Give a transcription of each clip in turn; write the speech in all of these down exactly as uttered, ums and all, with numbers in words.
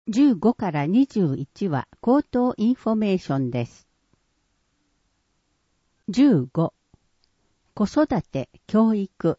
じゅうごからにじゅういちは口頭インフォメーションです。じゅうご、子育て、教育。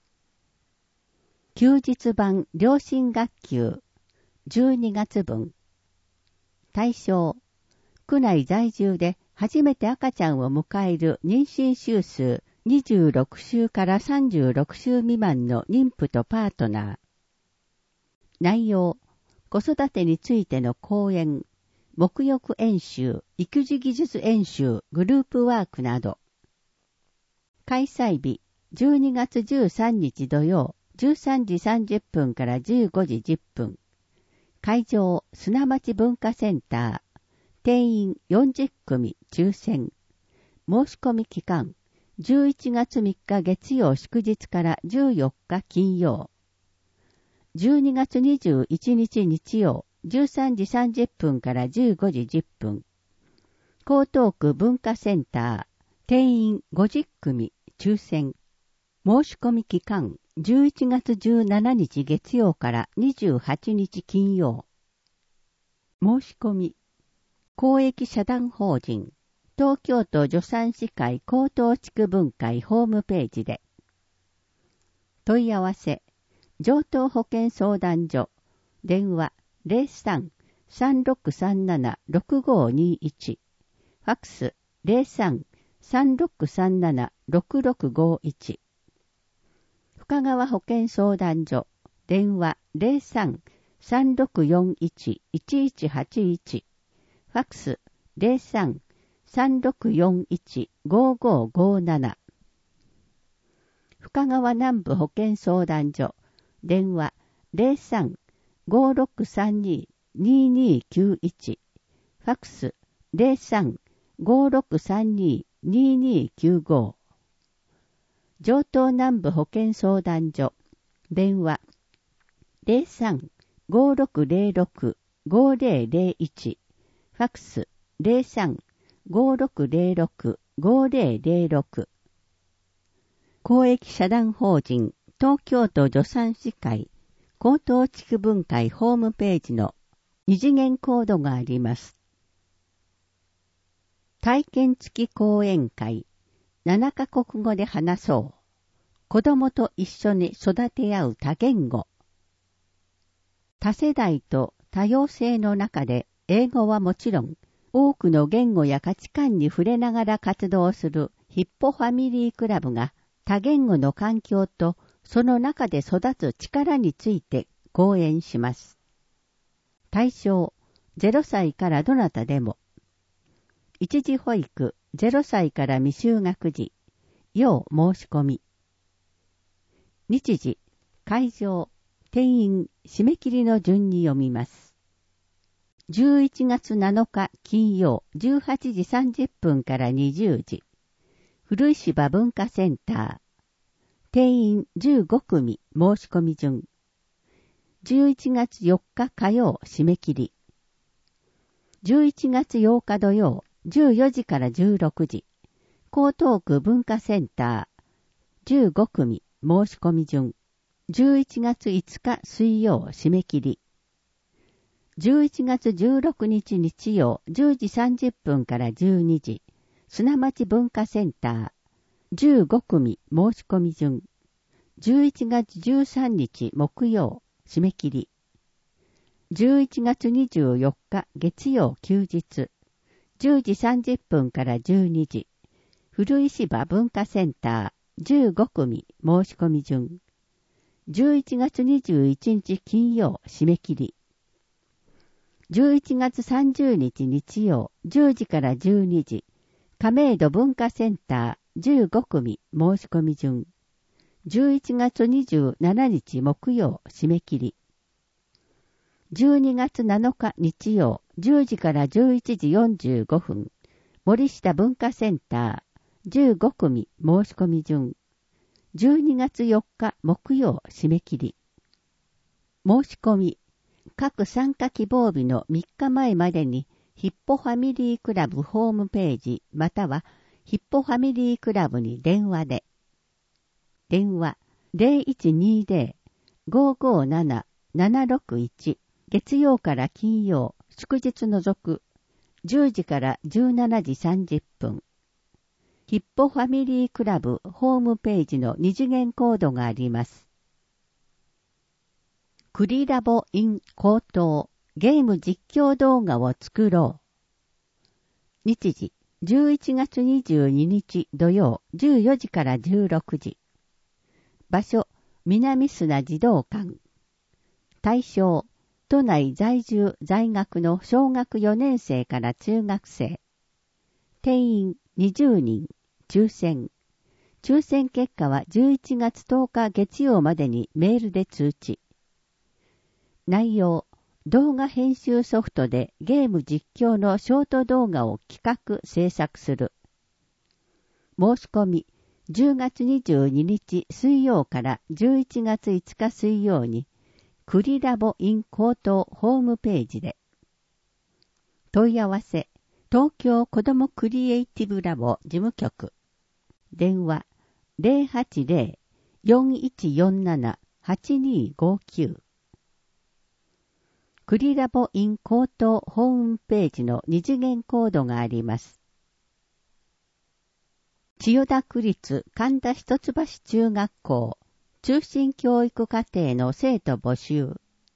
休日版良心学級、じゅうにがつぶん。対象、区内在住で初めて赤ちゃんを迎える妊娠週数にじゅうろくしゅうからさんじゅうろくしゅう未満の妊婦とパートナー。内容、子育てについての講演、沐浴演習、育児技術演習、グループワークなど。開催日、じゅうにがつじゅうさんにち土曜、じゅうさんじさんじゅっぷんからじゅうごじじゅっぷん。会場、砂町文化センター。定員よんじゅっくみ抽選。申し込み期間、じゅういちがつみっか月曜祝日からじゅうよっか金曜。じゅうにがつにじゅういちにち日曜、じゅうさんじさんじゅっぷんからじゅうごじじゅっぷん。江東区文化センター、定員ごじゅっくみ抽選。申し込み期間、じゅういちがつじゅうしちにち月曜からにじゅうはちにち金曜。申し込み。公益社団法人、東京都助産師会高等地区分会ホームページで。問い合わせ、上東保健相談所、電話 ゼロさん さんろくさんなな ろくごにいち、ファックス ゼロさん さんろくさんなな ろくろくごいち、深川保健相談所、電話 ゼロさん さんろくよんいち いちいちはちいち、ファックス ゼロさん さんろくよんいち ごごごなな、深川南部保健相談所、電話 ゼロさん ごろくさんに ににきゅういち、ファックス ゼロさん ごろくさんに ににきゅうご、上東南部保健相談所、電話ゼロさん ごろくゼロろく ごゼロゼロいち、ファックスゼロさん ごろくゼロろく ごゼロゼロろく、公益社団法人東京都助産師会高等地区分会ホームページの二次元コードがあります。体験付き講演会、ななカ国語で話そう。子供と一緒に育て合う多言語。多世代と多様性の中で英語はもちろん、多くの言語や価値観に触れながら活動するヒッポファミリークラブが多言語の環境とその中で育つ力について講演します。対象、ゼロさいからどなたでも。一時保育、ゼロさいから未就学児、要申し込み。日時、会場、定員、締め切りの順に読みます。じゅういちがつなのか金曜じゅうはちじさんじゅっぷんからにじゅうじ、古石場文化センター、定員じゅうごくみ申し込み順。じゅういちがつよっか火曜締め切り。じゅういちがつようか土曜じゅうよじからじゅうろくじ、江東区文化センター、じゅうごくみ申し込み順。じゅういちがついつか水曜締め切り。じゅういちがつじゅうろくにち日曜じゅうじさんじゅっぷんからじゅうにじ、砂町文化センター、じゅうごくみ申し込み順。じゅういちがつじゅうさんにち木曜締め切り。じゅういちがつにじゅうよっか月曜休日、じゅうじさんじゅっぷんからじゅうにじ、古石場文化センター、じゅうごくみ申し込み順。じゅういちがつにじゅういちにち金曜締め切り。じゅういちがつさんじゅうにち日曜じゅうじからじゅうにじ、亀戸文化センターじゅうごくみ申し込み順。じゅういちがつにじゅうしちにち木曜締め切り。じゅうにがつなのか日曜じゅうじからじゅういちじよんじゅうごふん、森下文化センターじゅうごくみ申し込み順。じゅうにがつよっか木曜締め切り。申し込み。各参加希望日のみっかまえまでにヒッポファミリークラブホームページまたはヒッポファミリークラブに電話で。電話 ゼロいちにゼロ ごごなな ななろくいち月曜から金曜、祝日除く、じゅうじからじゅうしちじさんじゅっぷん。ヒッポファミリークラブホームページの二次元コードがあります。クリラボ in 高等ゲーム実況動画を作ろう。日時、じゅういちがつにじゅうににち土曜じゅうよじからじゅうろくじ。場所、南砂児童館。対象、都内在住在学の小学よねん生から中学生。定員にじゅうにん、抽選。抽選結果はじゅういちがつとおか月曜までにメールで通知。内容、動画編集ソフトでゲーム実況のショート動画を企画制作する。申し込み、じゅうがつにじゅうににち水曜からじゅういちがついつか水曜に、クリラボ in 高等ホームページで。問い合わせ、東京子どもクリエイティブラボ事務局。電話 ゼロはちゼロ よんいちよんなな はちにごきゅう。クリラボ in 高等ホームページの二次元コードがあります。千代田区立神田一橋中学校中心教育課程の生徒募集。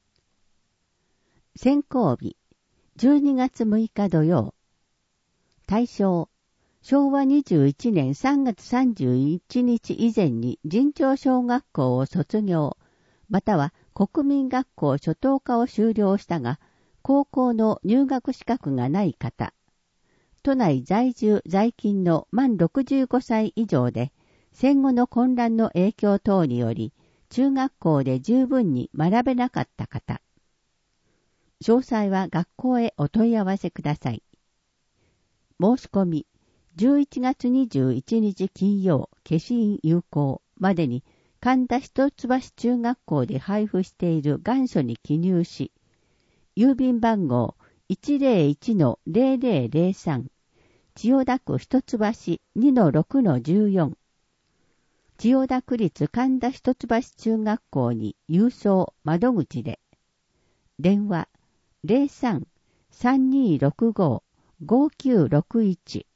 選考日、じゅうにがつむいか土曜。対象、しょうわにじゅういちねんさんがつさんじゅういちにち以前に神長小学校を卒業、または国民学校初等科を修了したが、高校の入学資格がない方。都内在住在勤の満ろくじゅうごさい以上で、戦後の混乱の影響等により、中学校で十分に学べなかった方。詳細は学校へお問い合わせください。申し込み、じゅういちがつにじゅういちにち金曜、消印有効までに、神田一橋中学校で配布している願書に記入し、郵便番号 いちゼロいちのゼロゼロゼロさん、千代田区一橋 にのろくのじゅうよん、千代田区立神田一橋中学校に郵送窓口で、電話 ゼロさん さんにろくご ごきゅうろくいち。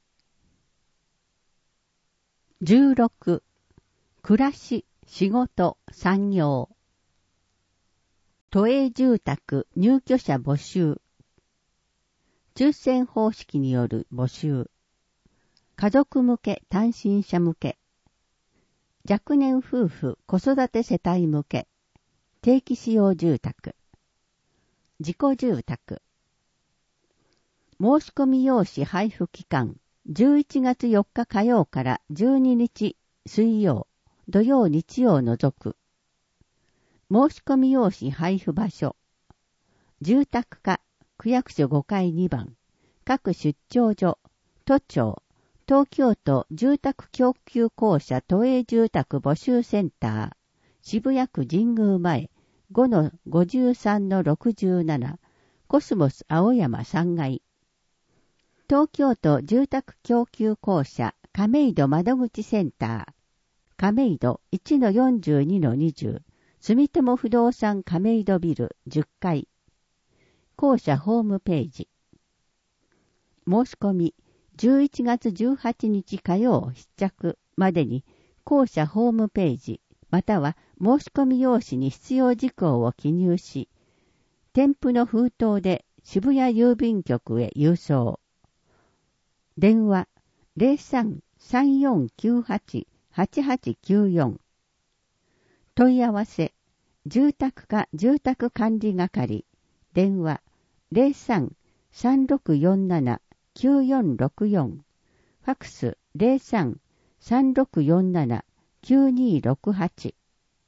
じゅうろく、暮らし、仕事、産業。都営住宅入居者募集。抽選方式による募集。家族向け、単身者向け。若年夫婦、子育て世帯向け。定期使用住宅。自己住宅。申し込み用紙配布期間、じゅういちがつよっか火曜からじゅうににち水曜、土曜日曜除く。申し込み用紙配布場所。住宅課、区役所ごかいにばん、各出張所、都庁、東京都住宅供給公社都営住宅募集センター、渋谷区神宮前 ごのごじゅうさんのろくじゅうなな、コスモス青山さんがい。東京都住宅供給公社亀戸窓口センター、亀戸 いちのよんじゅうにのにじゅう、住友不動産亀戸ビルじゅっかい。公社ホームページ。申し込み、じゅういちがつじゅうはちにち火曜必着までに、公社ホームページ、または申し込み用紙に必要事項を記入し、添付の封筒で渋谷郵便局へ郵送。電話 ゼロさん さんよんきゅうはち はちはちきゅうよん。問い合わせ、住宅課住宅管理係、電話 ゼロさん さんろくよんなな きゅうよんろくよん、ファクス ゼロさん さんろくよんなな きゅうにろくはち。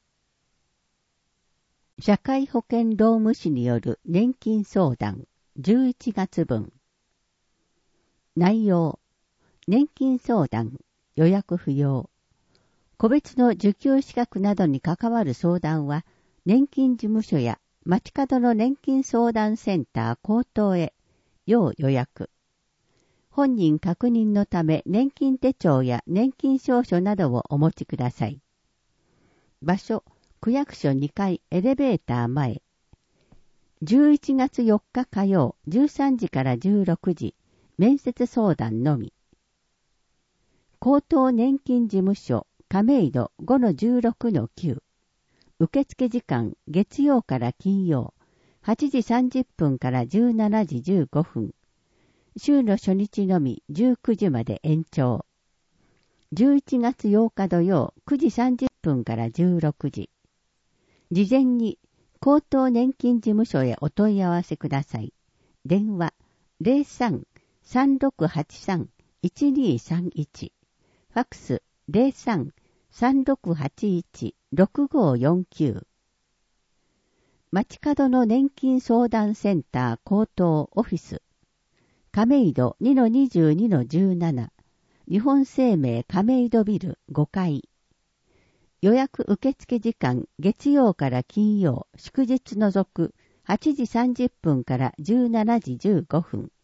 社会保険労務士による年金相談じゅういちがつぶん。内容、年金相談、予約不要。個別の受給資格などに関わる相談は、年金事務所や街角の年金相談センター口頭へ、要予約。本人確認のため年金手帳や年金証書などをお持ちください。場所、区役所にかいエレベーター前。 じゅういちがつよっか火曜じゅうさんじからじゅうろくじ、面接相談のみ。高等年金事務所亀戸 ごのじゅうろくのきゅう。受付時間月曜から金曜はちじさんじゅっぷんからじゅうしちじじゅうごふん。週の初日のみじゅうくじまで延長。じゅういちがつようか土曜くじさんじゅっぷんからじゅうろくじ。事前に高等年金事務所へお問い合わせください。電話 ゼロさん さんろくはちさん いちにさんいち。ファックス ゼロさん さんろくはちいち ろくごよんきゅう。街角の年金相談センター高等オフィス。亀戸 にのにじゅうにのじゅうなな。日本生命亀戸ビルごかい。予約受付時間月曜から金曜、祝日除くはちじさんじゅっぷんからじゅうしちじじゅうごふん。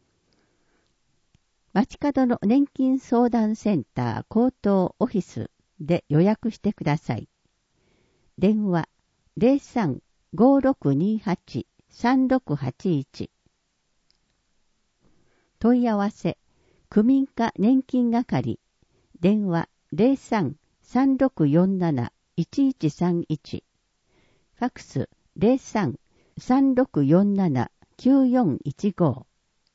街角の年金相談センター高等オフィスで予約してください。電話 ゼロさん ごろくにはち さんろくはちいち。問い合わせ区民課年金係。電話 ゼロさん さんろくよんなな いちいちさんいち。ファックス ゼロさん さんろくよんなな きゅうよんいちご。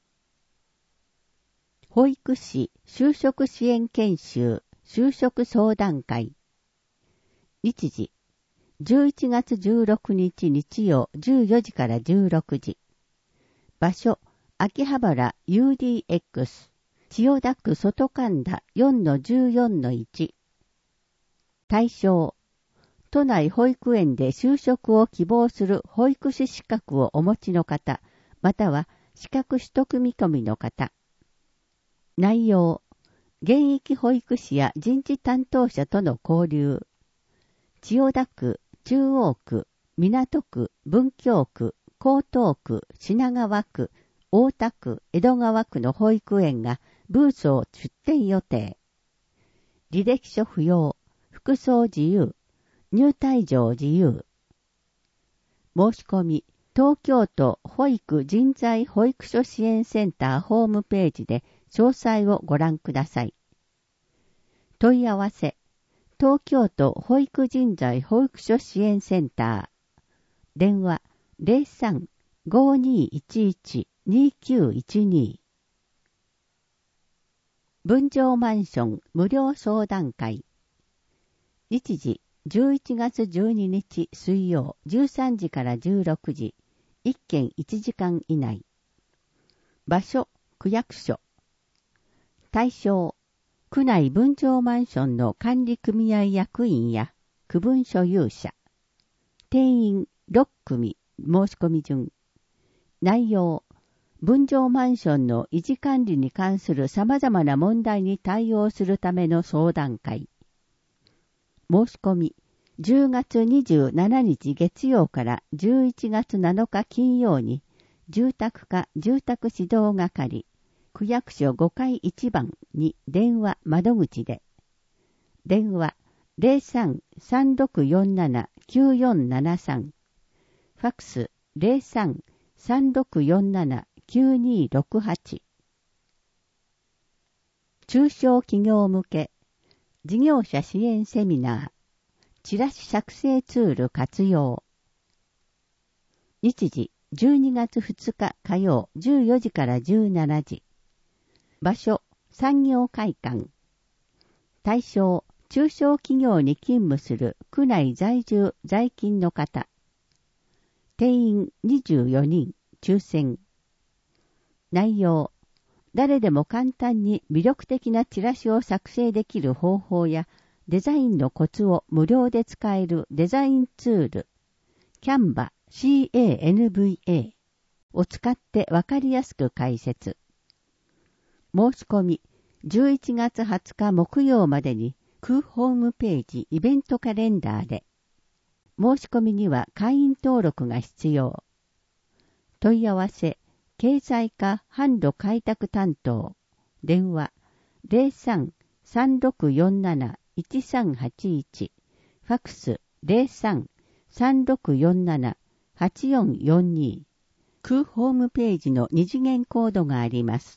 保育士就職支援研修就職相談会。日時じゅういちがつじゅうろくにち日曜じゅうよじからじゅうろくじ。場所秋葉原 ユーディーエックス 千代田区外神田 よんのじゅうよんのいち。対象都内保育園で就職を希望する保育士資格をお持ちの方、または資格取得見込みの方。内容現役保育士や人事担当者との交流。千代田区、中央区、港区、文京区、江東区、品川区、大田区、江戸川区の保育園がブースを出展予定。履歴書不要、服装自由、入退場自由。申し込み、東京都保育人材保育所支援センターホームページで詳細をご覧ください。問い合わせ、東京都保育人材保育所支援センター。電話 ゼロさん ごにいちいち にきゅういちに。分譲マンション無料相談会。日時じゅういちがつじゅうににち水曜じゅうさんじからじゅうろくじ。いっけんいちじかん以内。場所区役所。対象区内分譲マンションの管理組合役員や区分所有者。定員ろっくみ申し込み順。内容分譲マンションの維持管理に関する様々な問題に対応するための相談会。申し込みじゅうがつにじゅうしちにち月曜からじゅういちがつなのか金曜に住宅課住宅指導係区役所ごかいいちばんに電話窓口で。電話 ゼロさん さんろくよんなな きゅうよんななさん。ファックス ゼロさん さんろくよんなな きゅうにろくはち。中小企業向け事業者支援セミナー。チラシ作成ツール活用。日時じゅうにがつふつか火曜じゅうよじからじゅうしちじ。場所産業会館。対象中小企業に勤務する区内在住在勤の方。定員にじゅうよにん抽選。内容誰でも簡単に魅力的なチラシを作成できる方法やデザインのコツを無料で使えるデザインツール、キャンバ シーエーエヌブイエー を使ってわかりやすく解説。申し込み、じゅういちがつはつか木曜までに、区ホームページイベントカレンダーで。申し込みには会員登録が必要。問い合わせ、経済課販路開拓担当。電話、ゼロさん さんろくよんなな いちさんはちいち。ファックスゼロさん さんろくよんななはちよんよんに。空ホームページの二次元コードがあります。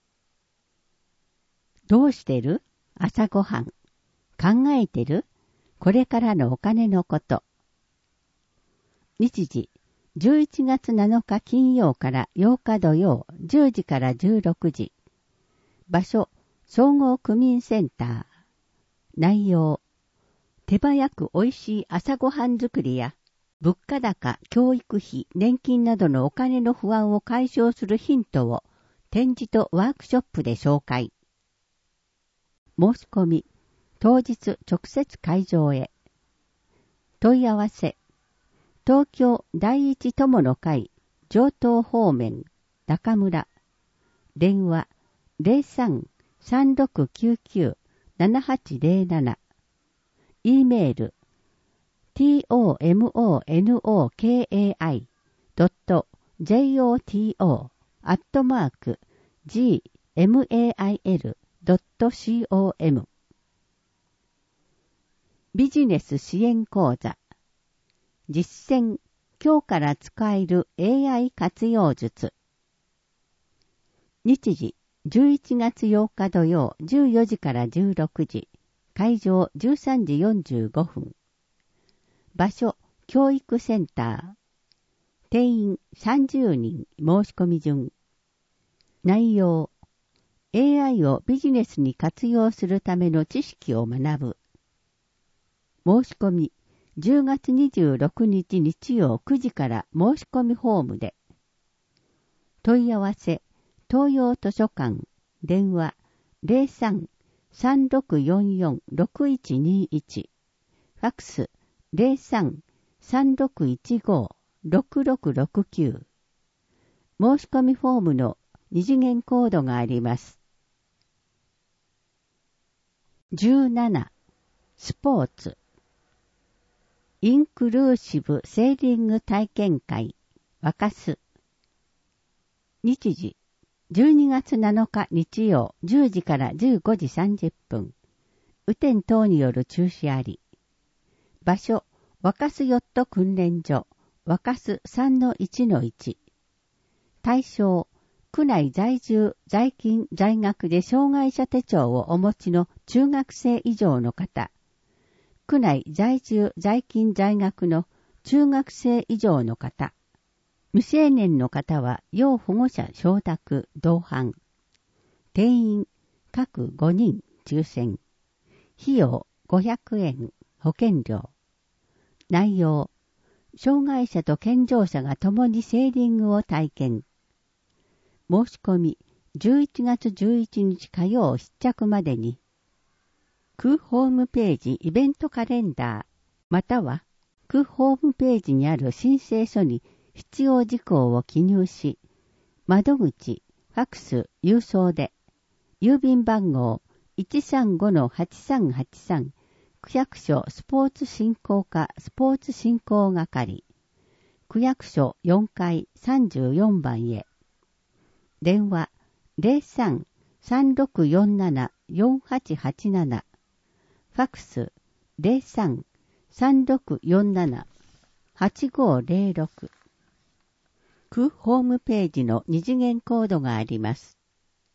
どうしてる？朝ごはん。考えてる？これからのお金のこと。日時、じゅういちがつなのか金曜からようか土曜、じゅうじからじゅうろくじ。場所、総合区民センター。内容、手早く美味しい朝ごはん作りや、物価高、教育費、年金などのお金の不安を解消するヒントを展示とワークショップで紹介。申し込み、当日直接会場へ。問い合わせ、東京第一友の会、上東方面、中村。電話、ゼロさん さんろくきゅうきゅう ななはちゼロなな。e メール、tomonokai.joto アットマーク gmail.com ビジネス支援講座実践今日から使える エーアイ 活用術日時じゅういちがつようか土曜じゅうよじからじゅうろくじ会場じゅうさんじよんじゅうごふん場所教育センター定員さんじゅうにん申し込み順内容 エーアイ をビジネスに活用するための知識を学ぶ申し込みじゅうがつにじゅうろくにち日曜くじから申し込みフォームで問い合わせ東洋図書館電話 ゼロさん さんろくよんよん ろくいちにいち ファックス ゼロさん さんろくいちご ろくろくろくきゅう申し込みフォームの二次元コードがあります。じゅうななスポーツインクルーシブセーリング体験会若洲日時じゅうにがつなのか日曜じゅうじからじゅうごじさんじゅっぷん雨天等による中止あり場所若洲ヨット訓練所若洲 さんのいちのいち 対象区内在住在勤在学で障害者手帳をお持ちの中学生以上の方区内在住在勤在学の中学生以上の方未成年の方は要保護者承諾同伴定員各ごにん抽選費用ごひゃくえん保険料内容障害者と健常者が共にセーリングを体験申し込みじゅういちがつじゅういちにち火曜必着までに空ホームページイベントカレンダーまたは空ホームページにある申請書に必要事項を記入し窓口、ファックス、郵送で郵便番号 いちさんごのはちさんはちさん 区役所スポーツ振興課スポーツ振興係区役所よんかいさんじゅうよんばんへ電話 ゼロさん さんろくよんなな よんはちはちなな ファックス ゼロさん さんろくよんなな はちごゼロろく 区ホームページの二次元コードがあります。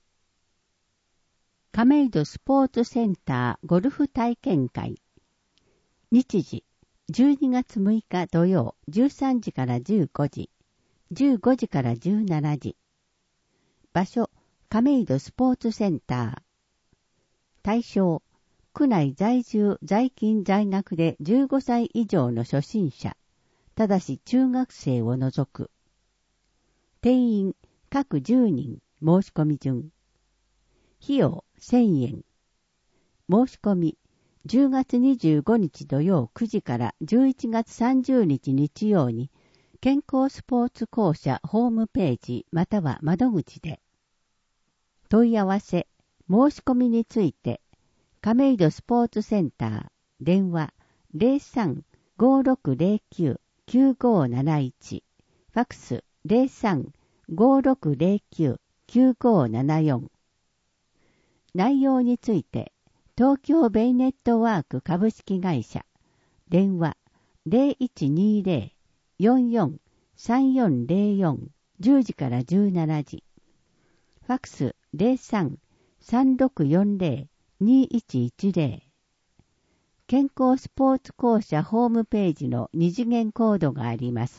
亀戸スポーツセンターゴルフ体験会日時じゅうにがつむいか土曜じゅうさんじからじゅうごじじゅうごじからじゅうしちじ場所亀戸スポーツセンター対象区内在住在勤在学でじゅうごさい以上の初心者ただし中学生を除く定員各じゅうにん申し込み順費用せんえん申し込みじゅうがつにじゅうごにち土曜くじからじゅういちがつさんじゅうにち日曜に健康スポーツ公社ホームページまたは窓口で問い合わせ申し込みについて亀戸スポーツセンター電話 ゼロさん ごろくゼロきゅう きゅうごなないち ファックス ゼロさん ごろくゼロきゅう きゅうごななよん内容について東京ベイネットワーク株式会社電話 ゼロいちにゼロよんよんさんよんゼロよん、じゅうじからじゅうしちじ。ファックス ゼロさん さんろくよんゼロ にいちいちゼロ。健康スポーツ公社ホームページの二次元コードがあります。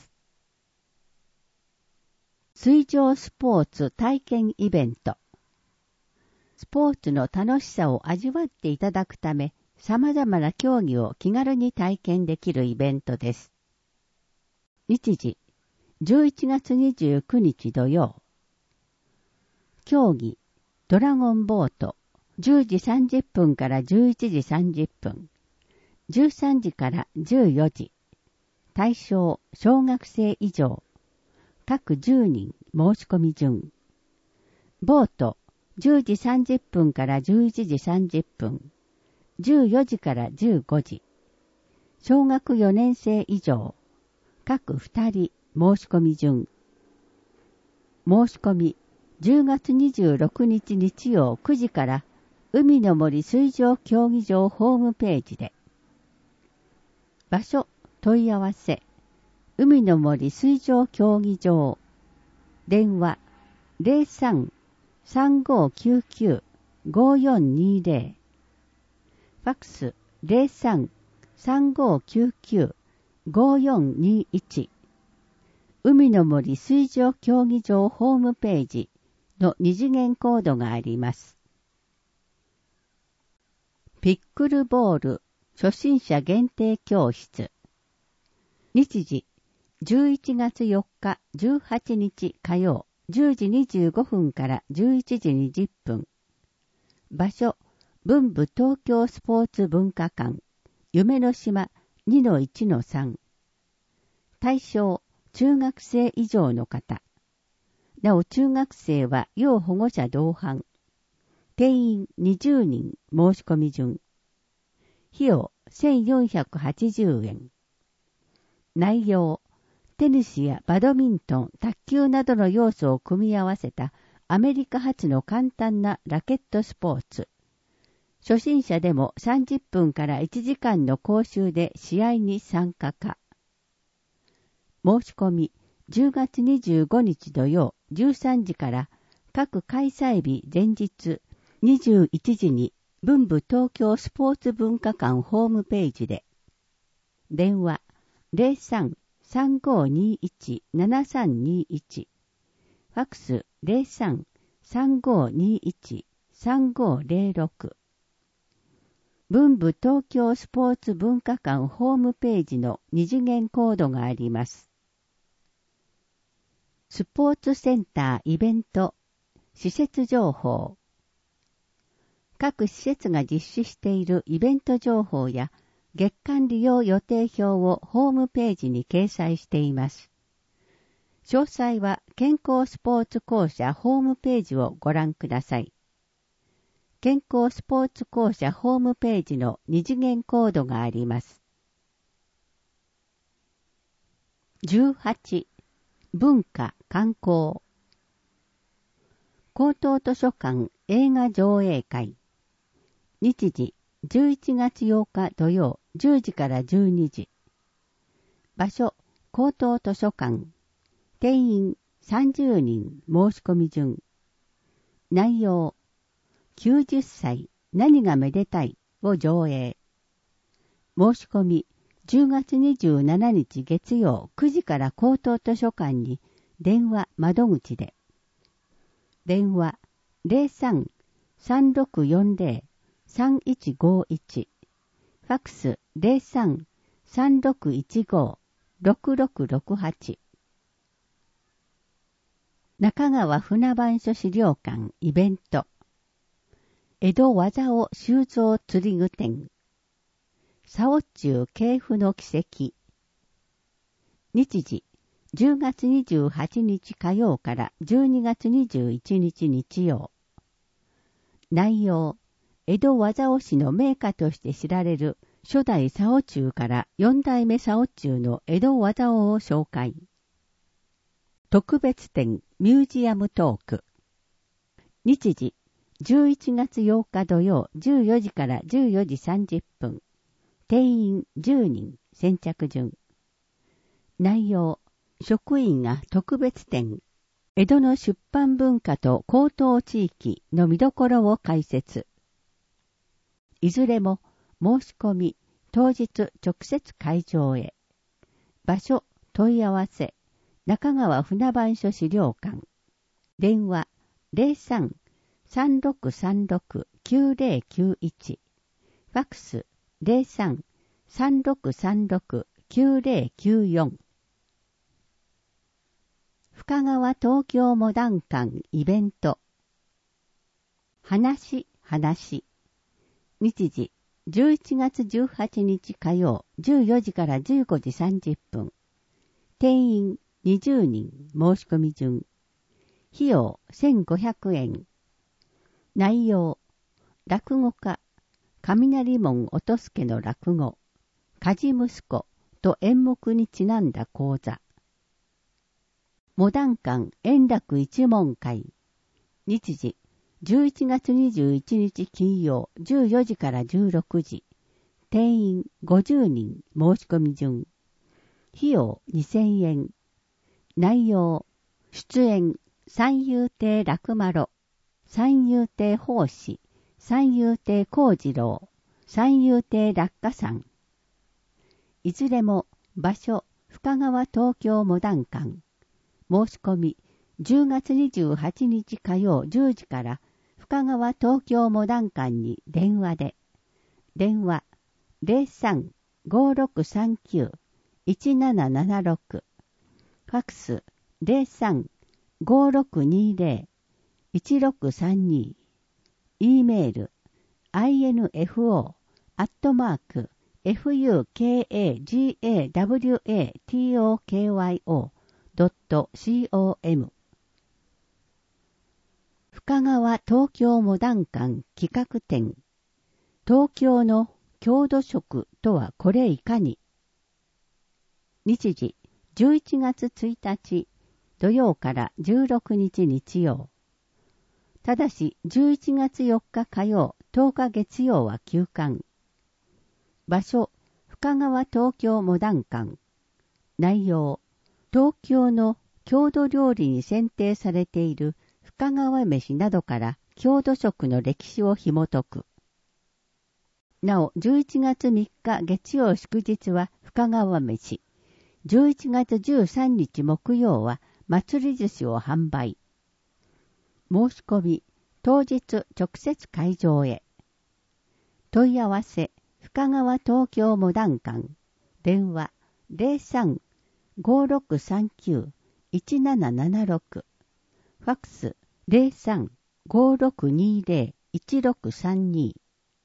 水上スポーツ体験イベント。スポーツの楽しさを味わっていただくため、様々な競技を気軽に体験できるイベントです。日時、じゅういちがつにじゅうくにち土曜。競技、ドラゴンボート、じゅうじさんじゅっぷんからじゅういちじさんじゅっぷん、じゅうさんじからじゅうよじ。対象、小学生以上。各じゅうにん申し込み順。ボート、じゅうじさんじゅっぷんからじゅういちじさんじゅっぷん、じゅうよじからじゅうごじ。小学よねん生以上。各ふたり申し込み順。申し込み、じゅうがつにじゅうろくにち日曜くじから海の森水上競技場ホームページで。場所、問い合わせ。海の森水上競技場。電話、ゼロさん さんごきゅうきゅう ごよんにゼロ。ファックス、ゼロさん さんごきゅうきゅう ごよんにいち。海の森水上競技場ホームページの二次元コードがあります。ピックルボール初心者限定教室。日時、じゅういちがつよっかじゅうはちにち火曜、じゅうじにじゅうごふんからじゅういちじにじゅっぷん。場所、文部東京スポーツ文化館、夢の島 にのいちのさん。対象、中学生以上の方。なお中学生は要保護者同伴。定員にじゅうにん申し込み順。費用せんよんひゃくはちじゅうえん。内容、テニスやバドミントン、卓球などの要素を組み合わせたアメリカ発の簡単なラケットスポーツ。初心者でもさんじゅっぷんからいちじかんの講習で試合に参加可。申し込み、じゅうがつにじゅうごにち土曜じゅうさんじから各開催日前日にじゅういちじに文部東京スポーツ文化館ホームページで。電話、ゼロさん さんごにいち ななさんにいち。ファックス ゼロさん さんごにいち さんごゼロろく。文部東京スポーツ文化館ホームページの二次元コードがあります。スポーツセンターイベント、施設情報。各施設が実施しているイベント情報や月間利用予定表をホームページに掲載しています。詳細は健康スポーツ公社ホームページをご覧ください。健康スポーツ公社ホームページの二次元コードがあります。じゅうはち、文化観光。高等図書館映画上映会。日時、じゅういちがつようか土曜じゅうじからじゅうにじ。場所、高等図書館。定員さんじゅうにん申し込み順。内容、きゅうじゅっさい何がめでたいを上映。申し込み、じゅうがつにじゅうしちにち月曜くじから高等図書館に電話窓口で。電話ゼロさん さんろくよんゼロ さんいちごいち。ファックスゼロさん さんろくいちご ろくろくろくはち。中川船番所資料館イベント。江戸技を収蔵釣り具店。サオチュウ系譜の奇跡。日時、じゅうがつにじゅうはちにち火曜からじゅうにがつにじゅういちにち日曜。内容、江戸技押しの名家として知られる初代サオチュウからよんだいめサオチュウの江戸技を紹介。特別展ミュージアムトーク。日時、じゅういちがつようか土曜じゅうよじからじゅうよじさんじゅっぷん。定員じゅうにん先着順。 内容、職員が特別展、江戸の出版文化と高等地域の見どころを解説。いずれも申し込み、当日直接会場へ。場所、問い合わせ、中川船番所資料館。電話、ゼロさん さんろくさんろく きゅうゼロきゅういち。ファックス、ゼロさん さんろくさんろく きゅうゼロきゅうよん。深川東京モダン館イベント。話、話。日時、じゅういちがつじゅうはちにち火曜、じゅうよじからじゅうごじさんじゅっぷん。定員にじゅうにん、申し込み順。費用せんごひゃくえん。内容、落語家、雷門音助の落語、火事息子と演目にちなんだ講座。モダン館円楽一門会。日時、じゅういちがつにじゅういちにち金曜、じゅうよじからじゅうろくじ。定員ごじゅうにん、申し込み順。費用にせんえん。内容、出演、三遊亭楽丸、三遊亭法師、三遊亭幸次郎、三遊亭楽華さん。いずれも場所、深川東京モダン館。申し込み、じゅうがつにじゅうはちにち火曜じゅうじから深川東京モダン館に電話で。電話、ゼロさん ごろくさんきゅう いちななななろく。ファックス、ゼロさん ごろくにゼロ いちろくさんに。E メール、アイエヌエフオー アットマーク、ファカガワトキョドットコム。深川東京モダン館企画展。東京の郷土食とはこれいかに。日時、じゅういちがつついたち土曜からじゅうろくにち日曜。ただしじゅういちがつよっか火曜、とおか月曜は休館。場所、深川東京モダン館。内容、東京の郷土料理に選定されている深川飯などから郷土食の歴史を紐解く。なお、じゅういちがつみっか月曜祝日は深川飯。じゅういちがつじゅうさんにち木曜は祭り寿司を販売。申し込み、当日直接会場へ。問い合わせ、深川東京モダン館。電話、ゼロさん ごろくさんきゅう いちななななろく。ファックス、ゼロさん ごろくにゼロ いちろくさんに。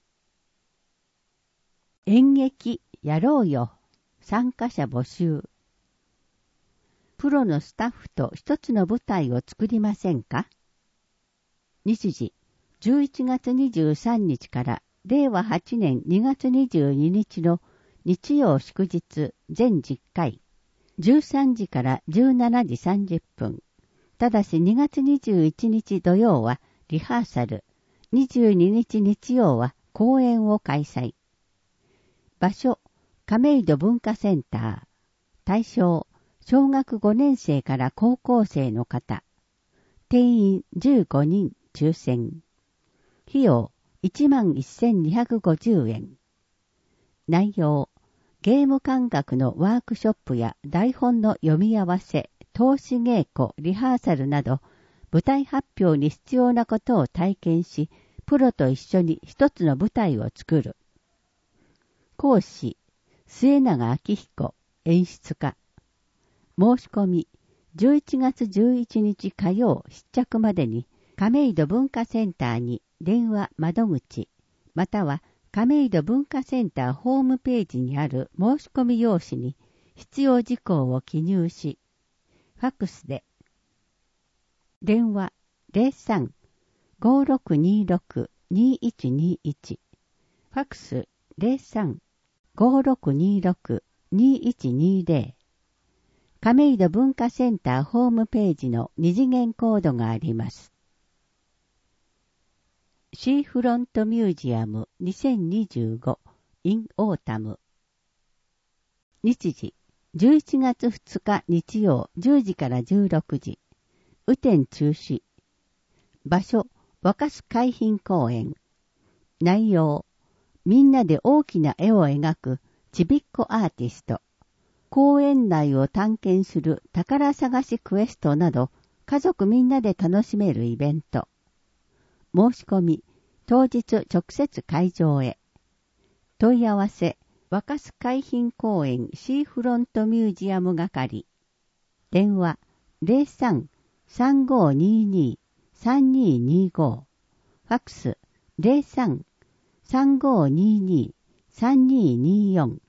演劇やろうよ。参加者募集。プロのスタッフと一つの舞台を作りませんか？日時、じゅういちがつにじゅうさんにちかられいわはちねんにがつにじゅうににちの日曜祝日全じゅっかい。じゅうさんじからじゅうしちじさんじゅっぷん。ただしにがつにじゅういちにち土曜はリハーサル、にじゅうににち日曜は公演を開催。場所、亀戸文化センター。対象、小学ごねんせいから高校生の方。定員じゅうごにん抽選。費用いちまんせんにひゃくごじゅうえん。内容、ゲーム感覚のワークショップや台本の読み合わせ、通し稽古、リハーサルなど、舞台発表に必要なことを体験し、プロと一緒に一つの舞台を作る。講師、末永明彦、演出家。申し込み、じゅういちがつじゅういちにち火曜必着までに、亀戸文化センターに電話窓口、または亀戸文化センターホームページにある申し込み用紙に必要事項を記入し、ファックスで、電話ゼロさん ごろくにろく にいちにいち、ファックスゼロさん ごろくにろく にいちにゼロ、亀戸文化センターホームページの二次元コードがあります。シーフロントミュージアムにせんにじゅうご in オータム。日時じゅういちがつふつか日曜じゅうじからじゅうろくじ。雨天中止。場所、若洲海浜公園。内容、みんなで大きな絵を描くちびっこアーティスト。公園内を探検する宝探しクエストなど、家族みんなで楽しめるイベント。申し込み、当日直接会場へ。問い合わせ、若洲海浜公園シーフロントミュージアム係。電話 ゼロさん さんごにに さんににご。ファックス ゼロさん さんごにに さんにによん。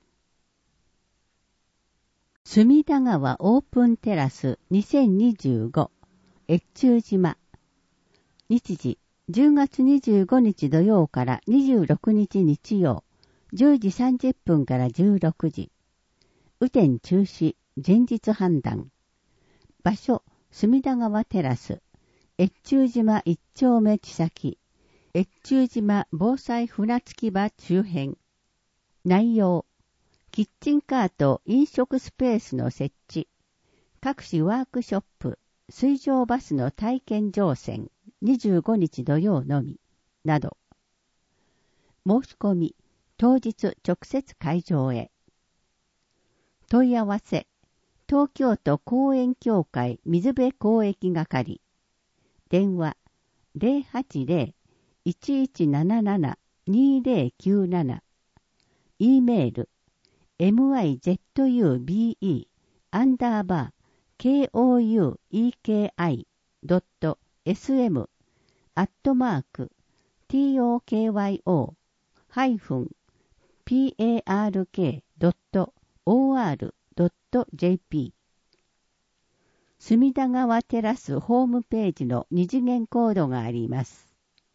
隅田川オープンテラスにせんにじゅうご越中島。日時じゅうがつにじゅうごにち土曜からにじゅうろくにち日曜じゅうじさんじゅっぷんからじゅうろくじ。雨天中止、前日判断。場所、隅田川テラス。越中島一丁目地先。越中島防災船着き場周辺。内容、キッチンカーと飲食スペースの設置。各種ワークショップ、水上バスの体験乗船。にじゅうごにち土曜のみ。など。申し込み、当日直接会場へ。問い合わせ、東京都公園協会水辺公益係。電話 ゼロはちゼロ いちいちなななな にゼロきゅうなな。e メール ミズブ アンダーバー コウ ドット エスエム アットマーク トク ハイフン パーク ドット オーアール ドット ジェーピー。 隅田川テラスホームページの二次元コードがあります。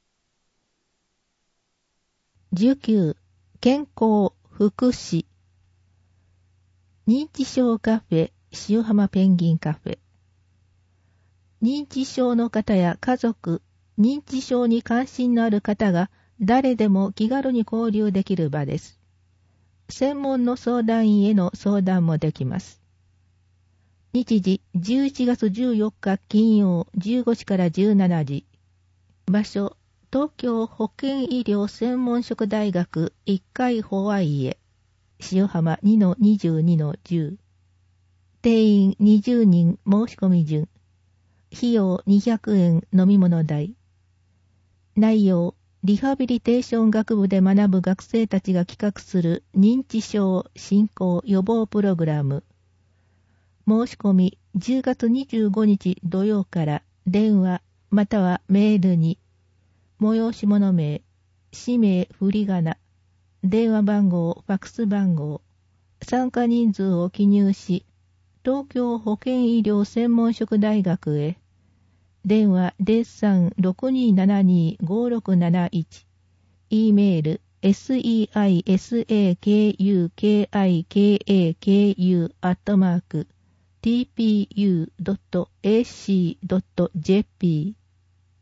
じゅうきゅう健康福祉認知症カフェ塩浜ペンギンカフェ。認知症の方や家族、認知症に関心のある方が誰でも気軽に交流できる場です。専門の相談員への相談もできます。日時じゅういちがつじゅうよっか金曜じゅうごじからじゅうしちじ。場所、東京保健医療専門職大学いっかいホワイエ、塩浜 にのにじゅうにのじゅう。定員にじゅうにん申し込み順。費用にひゃくえん飲み物代。内容、リハビリテーション学部で学ぶ学生たちが企画する認知症進行予防プログラム。申し込みじゅうがつにじゅうごにち土曜から電話またはメールに、催し物名、氏名振り仮名、電話番号、ファックス番号、参加人数を記入し、東京保健医療専門職大学へ、電話 ゼロさん ろくにーななにー ごろくなないち、e メール セイサクカク アットマーク ティーピーユー ドット エーシー ドット ジェーピー。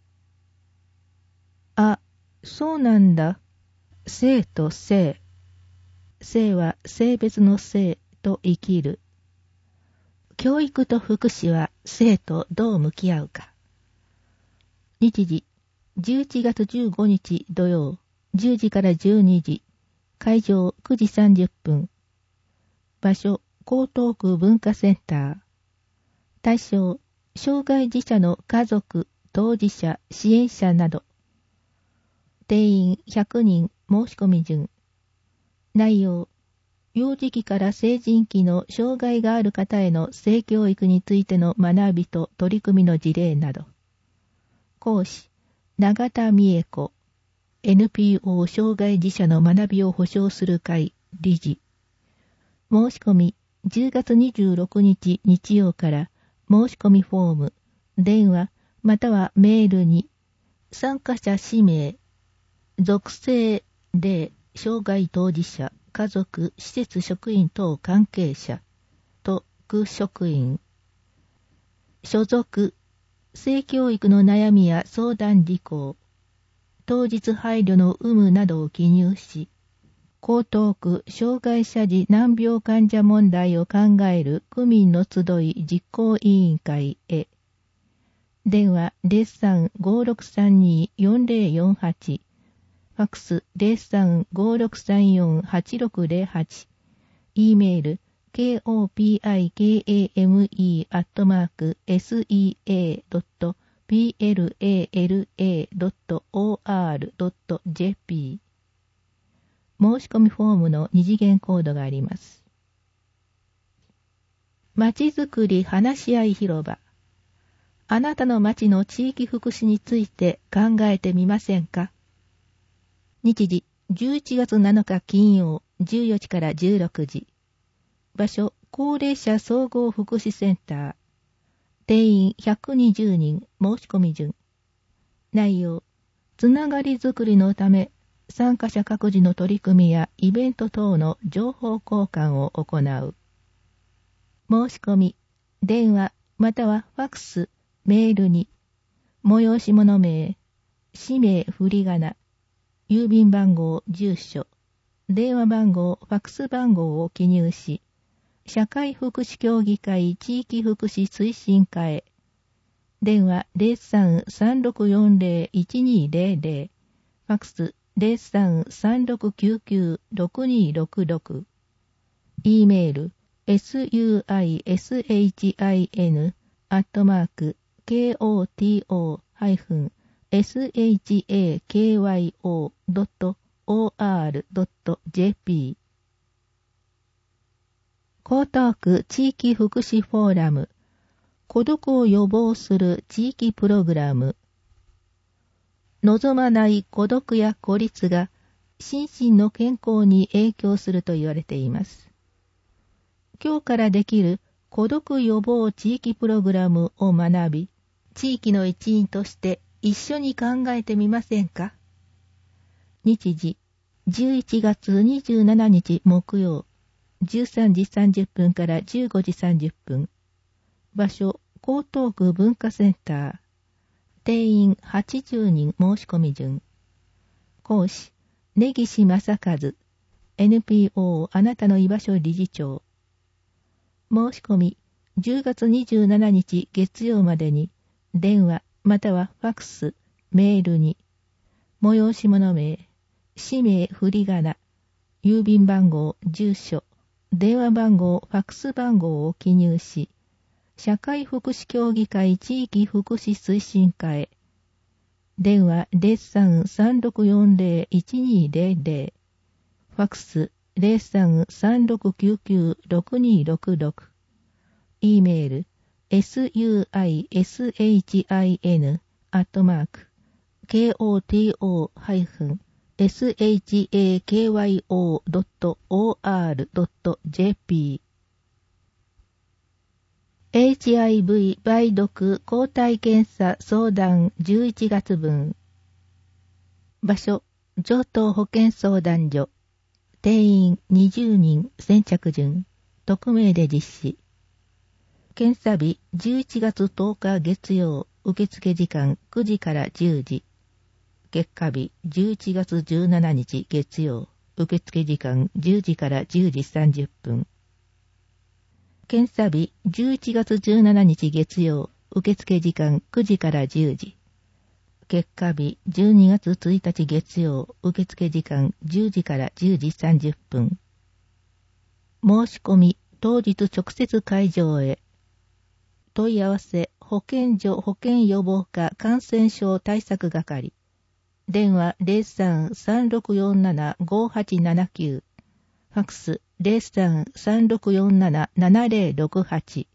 あ、そうなんだ。性と性。性は性別の性と生きる。教育と福祉は性とどう向き合うか。日時、じゅういちがつじゅうごにち土曜、じゅうじからじゅうにじ、会場くじさんじゅっぷん。場所、江東区文化センター。対象、障害児者の家族、当事者、支援者など。定員ひゃくにん申し込み順。内容、幼児期から成人期の障害がある方への性教育についての学びと取り組みの事例など。講師、永田美恵子、エヌピーオー 障害児者の学びを保障する会理事。申し込み、じゅうがつにじゅうろくにち日曜から申し込みフォーム、電話またはメールに、参加者氏名、属性例、障害当事者、家族、施設職員等関係者、特職員、所属、性教育の悩みや相談事項、当日配慮の有無などを記入し、 江東区障害者児難病患者問題を考える区民の集い実行委員会へ。電話 ゼロさん ごーろくさんに よんゼロよんはち、ファックス ゼロさん ごーろくさんよん はちろくゼロはち、e メール コピカム アットマーク セー ドット プラドット オーアール ドット ジェーピー。申し込みフォームの二次元コードがあります。まちづくり話し合い広場。あなたの町の地域福祉について考えてみませんか？日時じゅういちがつなのか金曜じゅうよじからじゅうろくじ。場所高齢者総合福祉センター。定員ひゃくにじゅうにん、申し込み順。内容、つながりづくりのため参加者各自の取り組みやイベント等の情報交換を行う。申し込み、電話またはファックス、メールに、催し物名、氏名振り仮名、郵便番号、住所、電話番号、ファックス番号を記入し、社会福祉協議会地域福祉推進課へ、電話 ゼロさん さんろくよんゼロ いちにゼロゼロ、ファックス ゼロさん さんろくきゅうきゅう ろくにろくろく、e メール、suishin アットマークコトシャケーワイオー ドット オーアール ドット ジェーピー。江東区地域福祉フォーラム、孤独を予防する地域プログラム。望まない孤独や孤立が心身の健康に影響すると言われています。今日からできる孤独予防地域プログラムを学び、地域の一員として一緒に考えてみませんか？日時、じゅういちがつにじゅうしちにち木曜、じゅうさんじさんじゅっぷんからじゅうごじさんじゅっぷん。場所、江東区文化センター。定員はちじゅうにん申し込み順。講師、根岸正和、エヌピーオー あなたの居場所理事長。申し込み、じゅうがつにじゅうしちにち月曜までに、電話またはファックス、メールに、催し物名、氏名振り仮名、郵便番号、住所、電話番号、ファックス番号を記入し、社会福祉協議会地域福祉推進課へ、電話 ゼロさん さんろくよんゼロ いちにゼロゼロ、ファックス ゼロさん さんろくきゅうきゅう ろくにろくろく、e メール、suishin アットマーク コトシャケーワイオー ドット オーアール ドット ジェーピー。エイチアイブイ 梅毒抗体検査相談じゅういちがつぶん。場所、上東保健相談所。定員にじゅうにん先着順。匿名で実施。検査日じゅういちがつとおか月曜。受付時間くじからじゅうじ。結果日じゅういちがつじゅうしちにち月曜。受付時間じゅうじからじゅうじさんじゅっぷん。検査日じゅういちがつじゅうしちにち月曜。受付時間くじからじゅうじ。結果日じゅうにがつついたち月曜。受付時間じゅうじからじゅうじさんじゅっぷん。申し込み当日直接会場へ。問い合わせ保健所保健予防課感染症対策係。電話 ゼロさん さんろくよんなな ごはちななきゅう。ファックス ゼロさん さんろくよんなな ななゼロろくはち。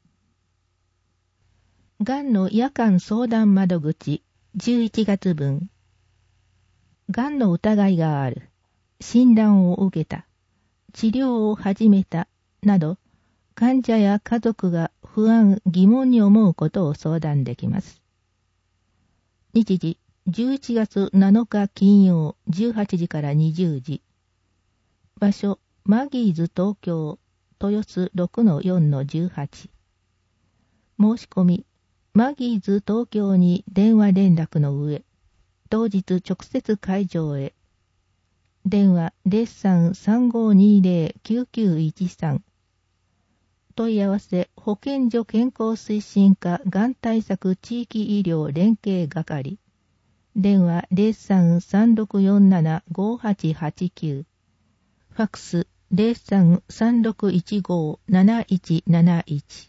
がんの夜間相談窓口じゅういちがつぶん。がんの疑いがある。診断を受けた。治療を始めた。など、患者や家族が不安、疑問に思うことを相談できます。日時、じゅういちがつなのか金曜じゅうはちじからにじゅうじ。場所、マギーズ東京、豊洲 ろくのよんのじゅうはち。申し込み、マギーズ東京に電話連絡の上、当日直接会場へ。 電話 ゼロさん さんごにゼロ きゅうきゅういちさん。問い合わせ保健所健康推進課がん対策地域医療連携係。電話 ゼロさん さんろくよんなな ごはちはちきゅう。ファックス ゼロさん さんろくいちご なないちなないち。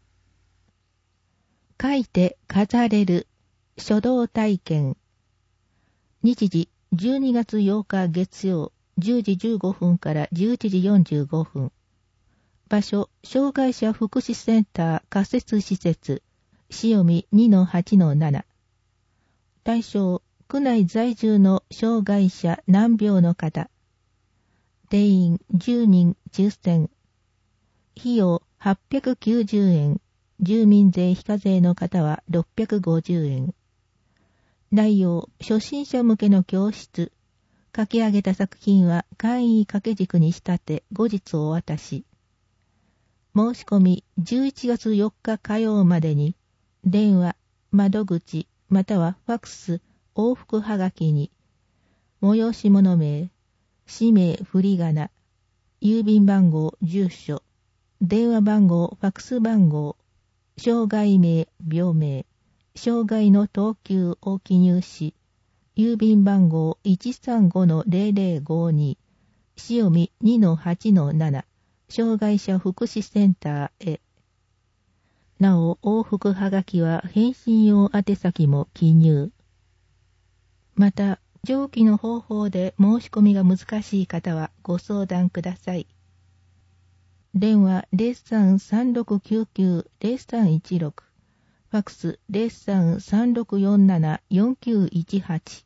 書いて飾れる書道体験。日時じゅうにがつようか月曜じゅうじじゅうごふんからじゅういちじよんじゅうごふん。場所、障害者福祉センター仮設施設、潮見 にのはちのなな。対象、区内在住の障害者難病の方。定員じゅうにん抽選。費用はっぴゃくきゅうじゅうえん。住民税非課税の方はろっぴゃくごじゅうえん。内容、初心者向けの教室。書き上げた作品は簡易掛け軸に仕立て後日お渡し。申し込みじゅういちがつよっか火曜までに、電話、窓口、またはファックス、往復はがきに、催し物名、氏名振り仮名、郵便番号、住所、電話番号、ファックス番号、障害名、病名、障害の等級を記入し、郵便番号 いちさんごのゼロゼロごに、潮見 にのはちのなな、障害者福祉センターへ。なお、往復はがきは返信用宛先も記入。また、上記の方法で申し込みが難しい方はご相談ください。電話 ゼロさん さんろくきゅうきゅう ゼロさんいちろく。ファックス ゼロさん さんろくよんなな よんきゅういちはち。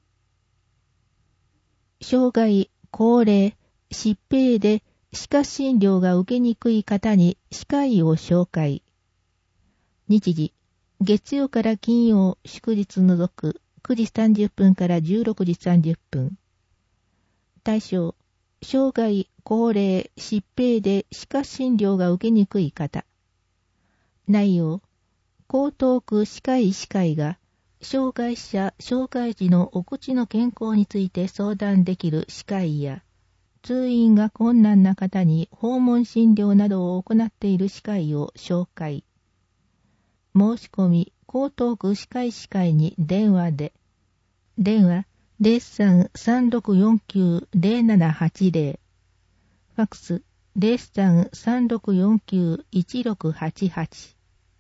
障害、高齢、疾病で歯科診療が受けにくい方に歯科医を紹介。日時、月曜から金曜、祝日除くくじさんじゅっぷんからじゅうろくじさんじゅっぷん。対象、障害、高齢、疾病で歯科診療が受けにくい方。内容、江東区歯科医師会が、障害者、障害児のお口の健康について相談できる歯科医や、通院が困難な方に訪問診療などを行っている歯科医を紹介。申し込み、江東区歯科医師会に電話で、電話 ゼロさん さんろくよんきゅう ゼロななはちゼロ、ファックス ゼロさん さんろくよんきゅう いちろくはちはち。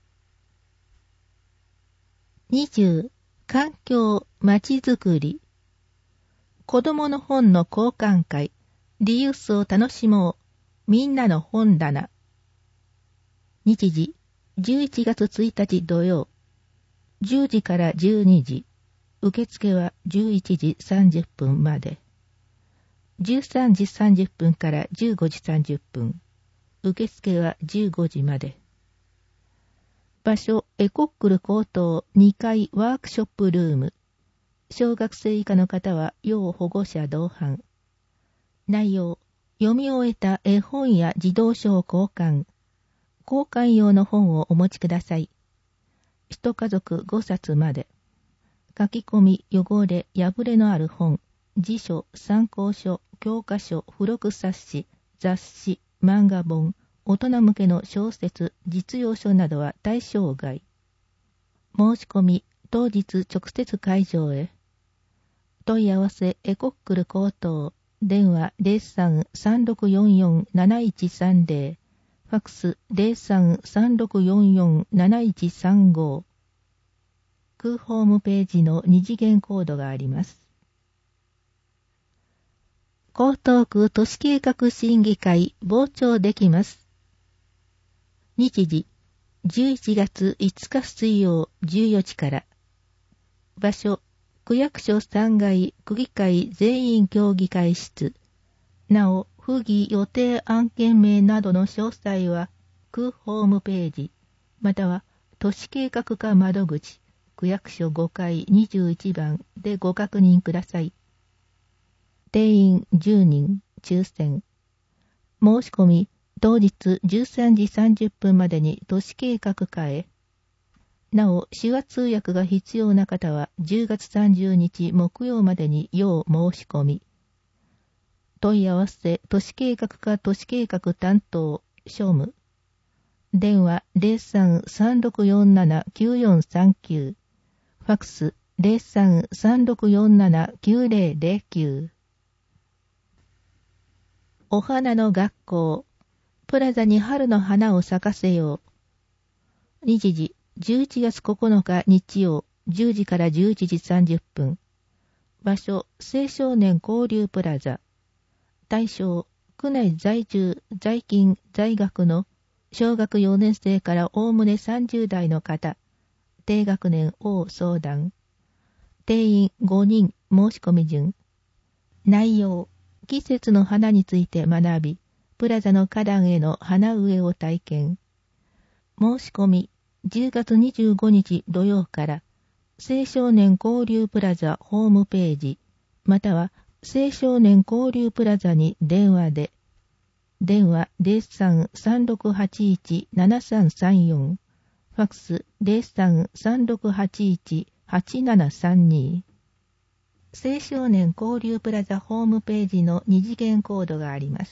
にじゅう、環境、まちづくり。子供の本の交換会、リユースを楽しもう、みんなの本棚。日時、じゅういちがつついたち土曜、じゅうじからじゅうにじ、受付はじゅういちじさんじゅっぷんまで。じゅうさんじさんじゅっぷんからじゅうごじさんじゅっぷん、受付はじゅうごじまで。場所、エコックル高等にかいワークショップルーム。小学生以下の方は要保護者同伴。内容、読み終えた絵本や児童書を交換。交換用の本をお持ちください。一家族ごさつまで。書き込み、汚れ、破れのある本、辞書、参考書、教科書、付録冊子、雑誌、漫画本、大人向けの小説、実用書などは対象外。申し込み、当日直接会場へ。問い合わせ、エコックル高等、電話 ゼロさん さんろくよんよん なないちさんゼロ、ファックス ゼロさん さんろくよんよん なないちさんご。空ホームページの二次元コードがあります。江東区都市計画審議会傍聴できます。日時、じゅういちがついつか水曜じゅうよじから。場所、区役所さんがい区議会全員協議会室。なお、不議予定案件名などの詳細は、区ホームページ、または都市計画課窓口、区役所ごかいにじゅういちばんでご確認ください。定員じゅうにん、抽選。申し込み、当日じゅうさんじさんじゅっぷんまでに都市計画課へ。なお、手話通訳が必要な方はじゅうがつさんじゅうにち木曜までに要申し込み。 問い合わせ都市計画課都市計画担当庶務。電話 ゼロさん さんろくよんなな きゅうよんさんきゅう。ファックス ゼロさん さんろくよんなな きゅうゼロゼロきゅう。お花の学校。プラザに春の花を咲かせよう。日時じゅういちがつここのか日曜じゅうじからじゅういちじさんじゅっぷん。場所青少年交流プラザ。対象区内在住在勤在学の小学よねん生からおおむねさんじゅう代の方。低学年を相談。定員ごにん申し込み順。内容季節の花について学び、プラザの花壇への花植えを体験。申し込みじゅうがつにじゅうごにち土曜から青少年交流プラザホームページまたは青少年交流プラザに電話で。電話 ゼロさん さんろくはちいち ななさんさんよん。ファックス ゼロさん さんろくはちいち はちななさんに。青少年交流プラザホームページの二次元コードがあります。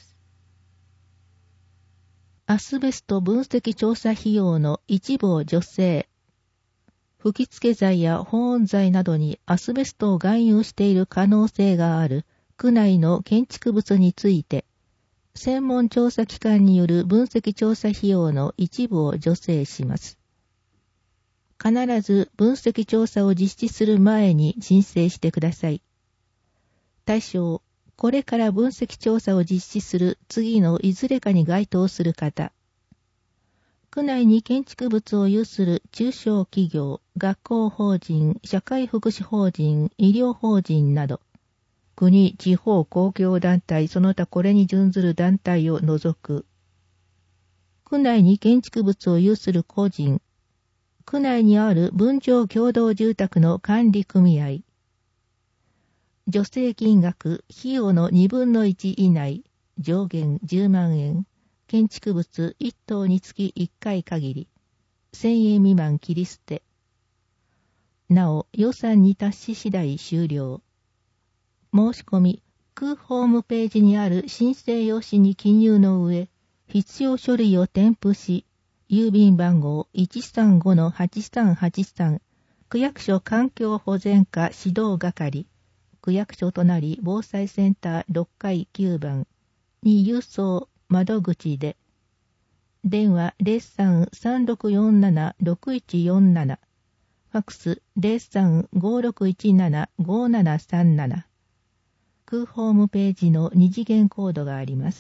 アスベスト分析調査費用の一部を助成。吹き付け剤や保温剤などにアスベストを含有している可能性がある区内の建築物について、専門調査機関による分析調査費用の一部を助成します。必ず分析調査を実施する前に申請してください。対象、これから分析調査を実施する次のいずれかに該当する方。区内に建築物を有する中小企業、学校法人、社会福祉法人、医療法人など、国、地方公共団体その他これに準ずる団体を除く。区内に建築物を有する個人、区内にある分譲共同住宅の管理組合。助成金額、費用のにぶんのいち以内、上限じゅうまんえん。建築物いっ棟につきいっかい限り、せんえん未満切り捨て。なお、予算に達し次第終了。申し込み、区ホームページにある申請用紙に記入の上、必要書類を添付し、郵便番号 いちさんごのはちさんはちさん、区役所環境保全課指導係、区役所隣防災センターろっかいきゅうばんに郵送、窓口で。電話 ゼロさん さんろくよんなな ろくいちよんなな。ファックス ゼロさん ごろくいちなな ごななさんなな。区ホームページの二次元コードがあります。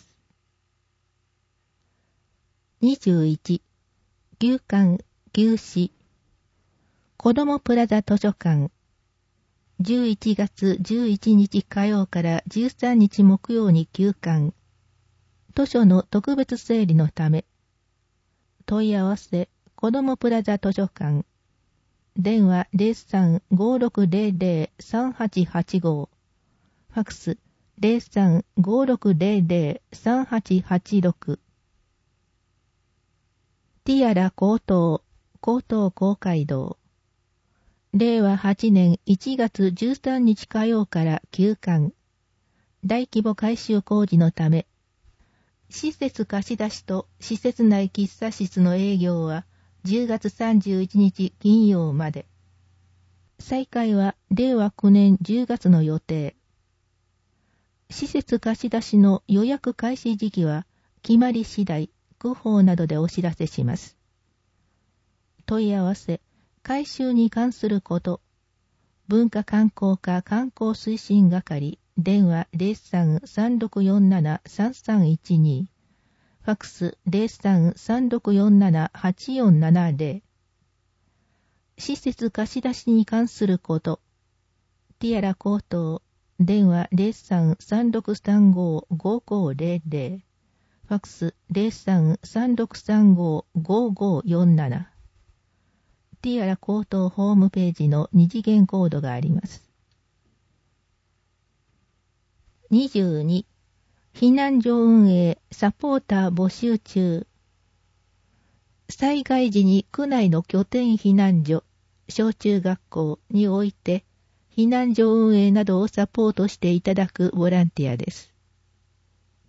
にじゅういち、休館、休止。子どもプラザ図書館。じゅういちがつじゅういちにち火曜からじゅうさんにち木曜に休館。図書の特別整理のため。問い合わせ、子どもプラザ図書館。電話 ゼロさん ごろくゼロゼロ さんはちはちご。ファックス ゼロさん ごろくゼロゼロ さんはちはちろく。ティアラ高等、高等公会堂。れいわはちねんいちがつじゅうさんにち火曜から休館。大規模改修工事のため、施設貸し出しと施設内喫茶室の営業はじゅうがつさんじゅういちにち金曜まで。再開はれいわきゅうねんじゅうがつの予定。施設貸し出しの予約開始時期は決まり次第、区報などでお知らせします。問い合わせ、改修に関すること。文化観光課観光推進係。電話 ゼロさん さんろくよんなな さんさんいちに。ファックス ゼロさん さんろくよんなな はちよんななゼロ。施設貸し出しに関すること。ティアラ高等。電話 ゼロさん さんろくさんご ごごゼロゼロ。ファックス ゼロさん さんろくさんご ごごよんなな。ティアラ高等ホームページの二次元コードがあります。にじゅうに、避難所運営サポーター募集中。災害時に区内の拠点避難所、小中学校において避難所運営などをサポートしていただくボランティアです。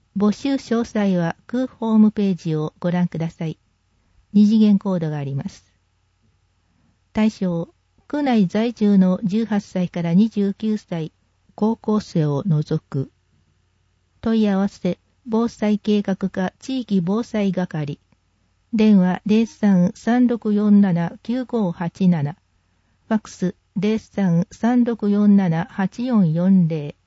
募集詳細は空ホームページをご覧ください。二次元コードがあります。対象、区内在住のじゅうはっさいからにじゅうきゅうさい、高校生を除く。問い合わせ、防災計画課地域防災係。電話 ゼロさん さんろくよんなな きゅうごはちなな。ファックス ゼロさん さんろくよんなな はちよんよんゼロ。